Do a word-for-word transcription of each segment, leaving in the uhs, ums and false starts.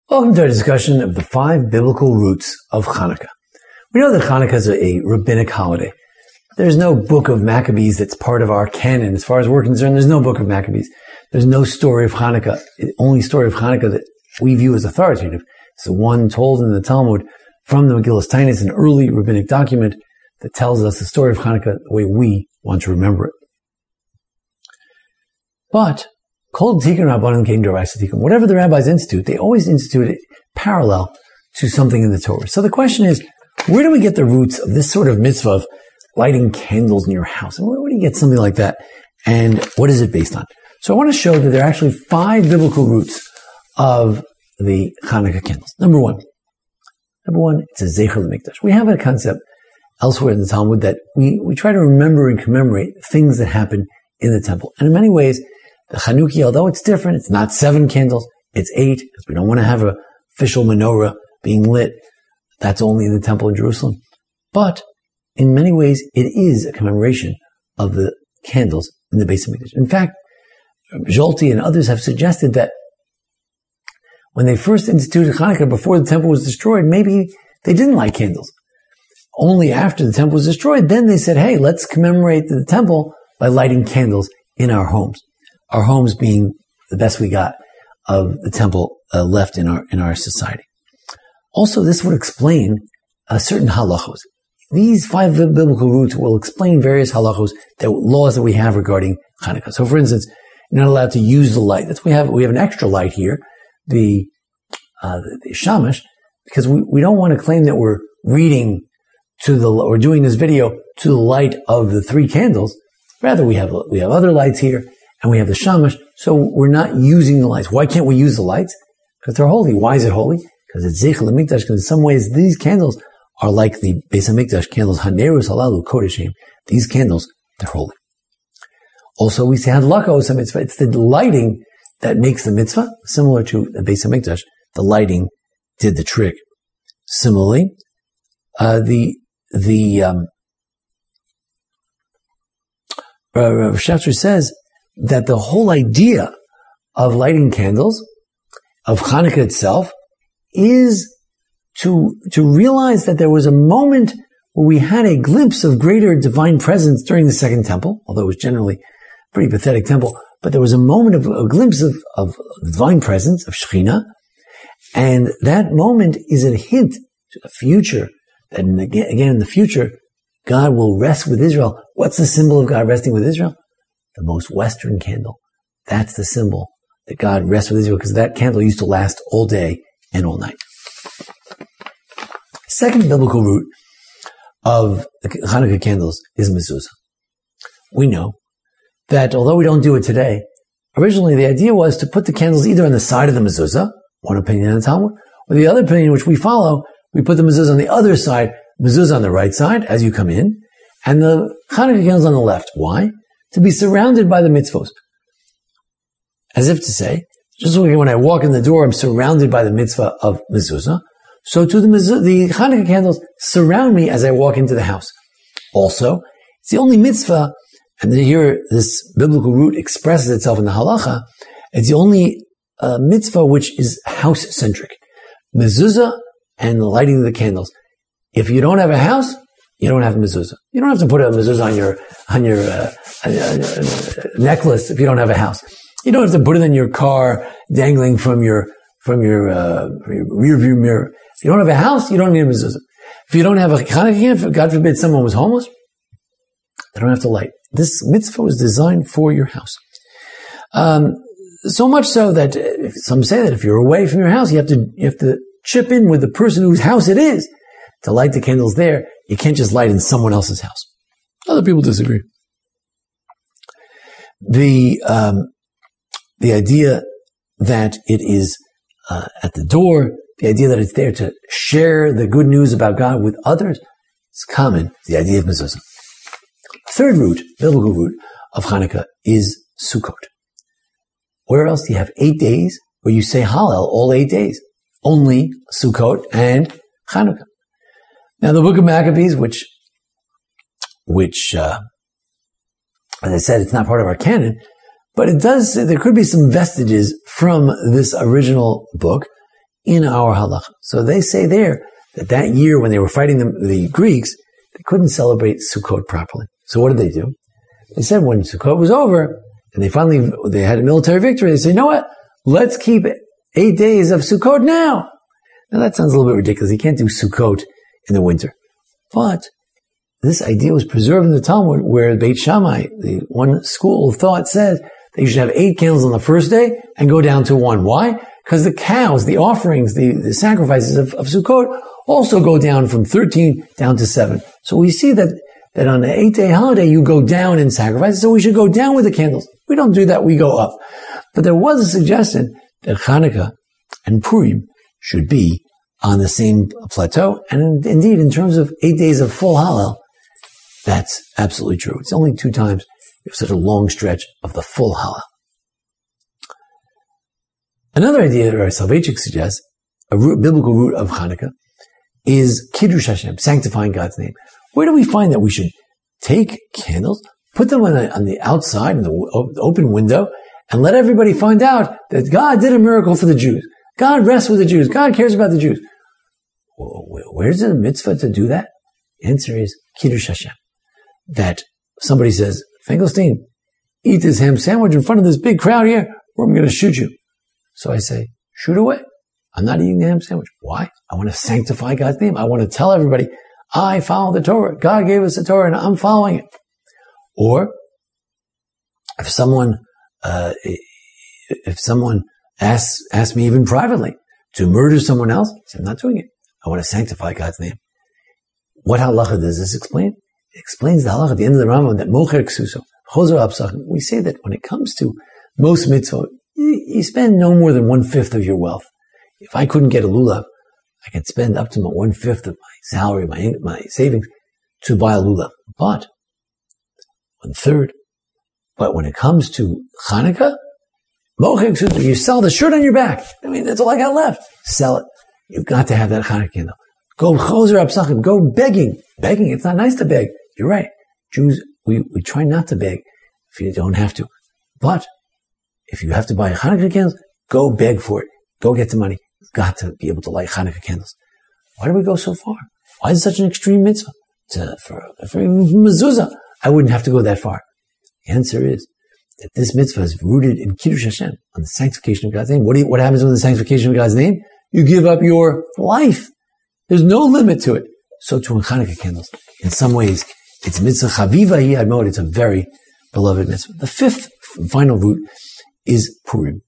Welcome to our discussion of the five biblical roots of Hanukkah. We know that Hanukkah is a, a rabbinic holiday. There's no book of Maccabees that's part of our canon. As far as we're concerned, there's no book of Maccabees. There's no story of Hanukkah. The only story of Hanukkah that we view as authoritative is the one told in the Talmud from the Megillas Taanis, an early rabbinic document that tells us the story of Hanukkah the way we want to remember it. But Kol Tikkun Rabbanan Kein D'Oraisa Tikkun. Whatever the rabbis institute, they always institute it parallel to something in the Torah. So the question is, where do we get the roots of this sort of mitzvah of lighting candles in your house? And where do you get something like that? And what is it based on? So I want to show that there are actually five biblical roots of the Hanukkah candles. Number one. Number one, it's a Zecher L'Mikdash. We have a concept elsewhere in the Talmud that we, we try to remember and commemorate things that happen in the temple. And in many ways, the Chanuki, although it's different, it's not seven candles, it's eight, because we don't want to have an official menorah being lit. That's only in the temple in Jerusalem. But in many ways, it is a commemoration of the candles in the Beis HaMikdash. In fact, Zolti and others have suggested that when they first instituted Hanukkah, before the temple was destroyed, maybe they didn't light candles. Only after the temple was destroyed, then they said, hey, let's commemorate the temple by lighting candles in our homes. Our homes being the best we got of the temple uh, left in our in our society. Also, this would explain uh, certain halachos. These five biblical roots will explain various halachos, that laws that we have regarding Hanukkah. So, for instance, you're not allowed to use the light. That's we have we have an extra light here, the uh, the, the shamash, because we, we don't want to claim that we're reading to the or doing this video to the light of the three candles. Rather, we have we have other lights here. And we have the shamash, so we're not using the lights. Why can't we use the lights? Because they're holy. Why is it holy? Because it's Zecher L'Mikdash, because in some ways these candles are like the Beis HaMikdash candles, Hanerus Halalu Kodeshim. These candles, they're holy. Also, we say Hadlaka Osa Mitzvah. It's the lighting that makes the mitzvah, similar to the Beis HaMikdash. The lighting did the trick. Similarly, uh, the, the, um, Rav Schachter says that the whole idea of lighting candles, of Hanukkah itself, is to, to realize that there was a moment where we had a glimpse of greater divine presence during the Second Temple, although it was generally a pretty pathetic temple, but there was a moment of a glimpse of, of divine presence, of Shekhinah, and that moment is a hint to the future, that again in the future, God will rest with Israel. What's the symbol of God resting with Israel? The most western candle. That's the symbol that God rests with Israel, because that candle used to last all day and all night. Second biblical root of the Hanukkah candles is mezuzah. We know that although we don't do it today, originally the idea was to put the candles either on the side of the mezuzah, one opinion in the Talmud, or the other opinion which we follow, we put the mezuzah on the other side, mezuzah on the right side as you come in, and the Hanukkah candles on the left. Why? To be surrounded by the mitzvos. As if to say, just like when I walk in the door, I'm surrounded by the mitzvah of mezuzah. So to the mezuzah, the Hanukkah candles surround me as I walk into the house. Also, it's the only mitzvah, and here this biblical root expresses itself in the halacha, it's the only uh, mitzvah which is house-centric. Mezuzah and the lighting of the candles. If you don't have a house, you don't have a mezuzah. You don't have to put a mezuzah on your on your uh, uh, uh, necklace if you don't have a house. You don't have to put it in your car, dangling from your from your, uh, your rear view mirror. If you don't have a house, you don't need a mezuzah. If you don't have a Hanukkah candle, God forbid someone was homeless, they don't have to light. This mitzvah was designed for your house. Um, so much so that uh, some say that if you're away from your house, you have to you have to chip in with the person whose house it is to light the candles there. You can't just light in someone else's house. Other people disagree. The um, the idea that it is uh, at the door, the idea that it's there to share the good news about God with others, is common. The idea of mezuzah. Third root, biblical root of Hanukkah is Sukkot. Where else do you have eight days where you say Hallel all eight days? Only Sukkot and Hanukkah. Now, the book of Maccabees, which, which, uh, as I said, it's not part of our canon, but it does, there could be some vestiges from this original book in our halacha. So they say there that that year when they were fighting the, the Greeks, they couldn't celebrate Sukkot properly. So what did they do? They said when Sukkot was over, and they finally, they had a military victory, they said, you know what? Let's keep eight days of Sukkot now. Now that sounds a little bit ridiculous. You can't do Sukkot in the winter. But this idea was preserved in the Talmud, where Beit Shammai, the one school of thought, says that you should have eight candles on the first day and go down to one. Why? Because the cows, the offerings, the, the sacrifices of, of Sukkot also go down from thirteen down to seven. So we see that, that on the eight-day holiday, you go down in sacrifices, so we should go down with the candles. We don't do that, we go up. But there was a suggestion that Hanukkah and Purim should be on the same plateau. And indeed, in terms of eight days of full Hallel, that's absolutely true. It's only two times you have such a long stretch of the full Hallel. Another idea that Rabbi Soloveitchik suggests, a root, biblical root of Hanukkah, is Kiddush Hashem, sanctifying God's name. Where do we find that we should take candles, put them on the, on the outside, in the, the open window, and let everybody find out that God did a miracle for the Jews. God rests with the Jews. God cares about the Jews. Where's the mitzvah to do that? The answer is Kiddush Hashem. That somebody says, Finkelstein, eat this ham sandwich in front of this big crowd here, or I'm going to shoot you. So I say, shoot away. I'm not eating the ham sandwich. Why? I want to sanctify God's name. I want to tell everybody, I follow the Torah. God gave us the Torah and I'm following it. Or if someone, uh, if someone asks, asks me even privately to murder someone else, I say, I'm not doing it. I want to sanctify God's name. What halacha does this explain? It explains the halacha at the end of the Rambam that mocher ksuso, chozer apsach. We say that when it comes to most mitzvot, you spend no more than one-fifth of your wealth. If I couldn't get a lulav, I could spend up to one-fifth of my salary, my my savings, to buy a lulav. But one-third. But when it comes to Hanukkah, you sell the shirt on your back. I mean, that's all I got left. Sell it. You've got to have that Hanukkah candle. Go chozer apsachim. Go begging. Begging. It's not nice to beg. You're right. Jews, we, we try not to beg if you don't have to. But if you have to buy Hanukkah candles, go beg for it. Go get the money. You've got to be able to light Hanukkah candles. Why do we go so far? Why is it such an extreme mitzvah? To, for, for mezuzah, I wouldn't have to go that far. The answer is that this mitzvah is rooted in Kiddush Hashem, on the sanctification of God's name. What, do you, what happens when the sanctification of God's name? You give up your life. There's no limit to it. So too in Hanukkah candles. In some ways, it's mitzvah chaviva hi admod. It's a very beloved mitzvah. The fifth final root is Purim.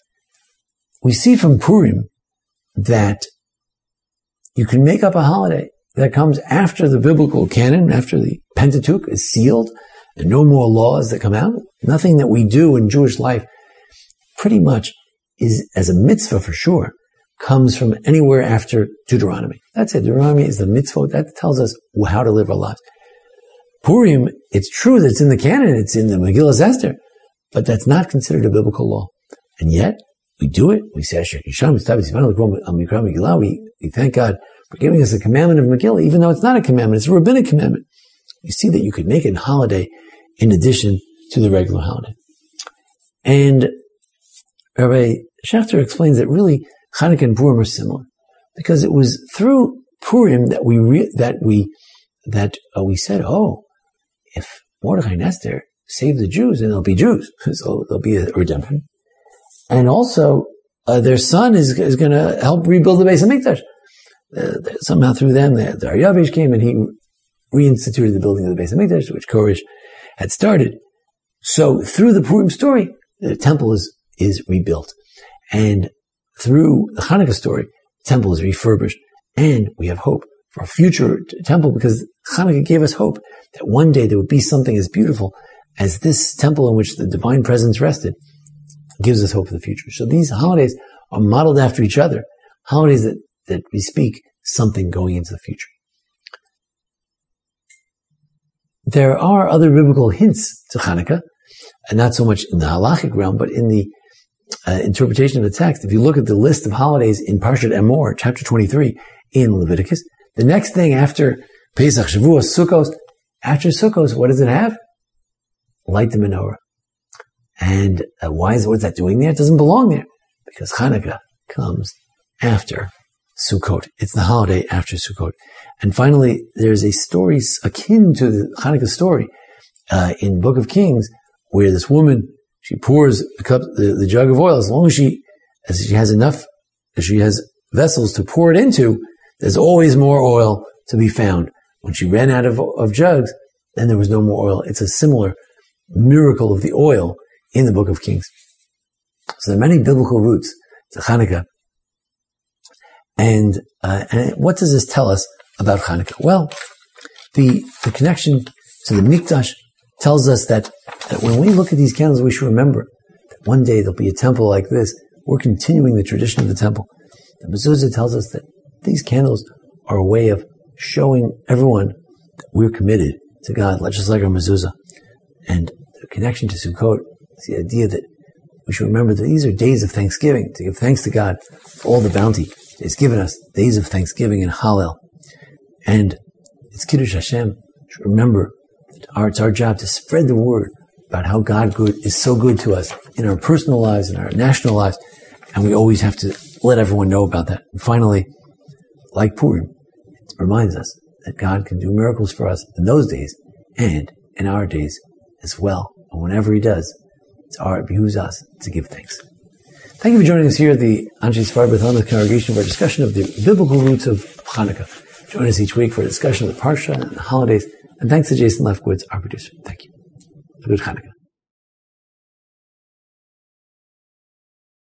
We see from Purim that you can make up a holiday that comes after the biblical canon, after the Pentateuch is sealed, and no more laws that come out. Nothing that we do in Jewish life pretty much is, as a mitzvah for sure, comes from anywhere after Deuteronomy. That's it. Deuteronomy is the mitzvah that tells us how to live our lives. Purim, it's true that it's in the canon, it's in the Megillah Esther, but that's not considered a biblical law. And yet, we do it. We say, we, we thank God for giving us the commandment of Megillah, even though it's not a commandment, it's a rabbinic commandment. You see that you could make a holiday in addition to the regular holiday. And Rabbi Schechter explains that really Hanukkah and Purim are similar, because it was through Purim that we re- that we that uh, we said, oh, if Mordechai and Esther save the Jews, then they'll be Jews, so there'll be a redemption. And also, uh, their son is is going to help rebuild the Beis Hamikdash. Uh, somehow through them, the, the Daryavish came and he reinstituted the building of the Beis Hamikdash, which Koresh had started. So through the Purim story, the temple is is rebuilt, and through the Hanukkah story, the temple is refurbished, and we have hope for a future t- temple, because Hanukkah gave us hope that one day there would be something as beautiful as this temple in which the divine presence rested. Gives us hope for the future. So these holidays are modeled after each other, holidays that, that bespeak something going into the future. There are other biblical hints to Hanukkah, and not so much in the halachic realm, but in the uh, interpretation of the text. If you look at the list of holidays in Parshat Emor, chapter twenty-three in Leviticus, the next thing after Pesach, Shavuos, Sukkos, after Sukkos, what does it have? Light the menorah. And uh, why is what's that doing there? It doesn't belong there, because Hanukkah comes after Sukkot. It's the holiday after Sukkot. And finally, there's a story akin to the Hanukkah story uh, in Book of Kings, where this woman, she pours the cup, the, the jug of oil, as long as she, as she has enough, as she has vessels to pour it into, there's always more oil to be found. When she ran out of, of jugs, then there was no more oil. It's a similar miracle of the oil in the Book of Kings. So there are many biblical roots to Hanukkah. And, uh, and what does this tell us about Hanukkah? Well, the, the connection to the Mikdash tells us that, that when we look at these candles, we should remember that one day there'll be a temple like this. We're continuing the tradition of the temple. The mezuzah tells us that these candles are a way of showing everyone that we're committed to God, just like our mezuzah. And the connection to Sukkot is the idea that we should remember that these are days of thanksgiving, to give thanks to God for all the bounty He's given us, days of thanksgiving and Hallel. And it's Kiddush Hashem. To remember that our, it's our job to spread the word about how God good is so good to us in our personal lives and our national lives. And we always have to let everyone know about that. And finally, like Purim, it reminds us that God can do miracles for us in those days and in our days as well. And whenever He does, it's our, it behooves us to give thanks. Thank you for joining us here at the Anshe Sfar Beth Halevi congregation for a discussion of the biblical roots of Hanukkah. Join us each week for a discussion of the Parsha and the holidays. And thanks to Jason Lefkowitz, our producer. Thank you. A good Hanukkah.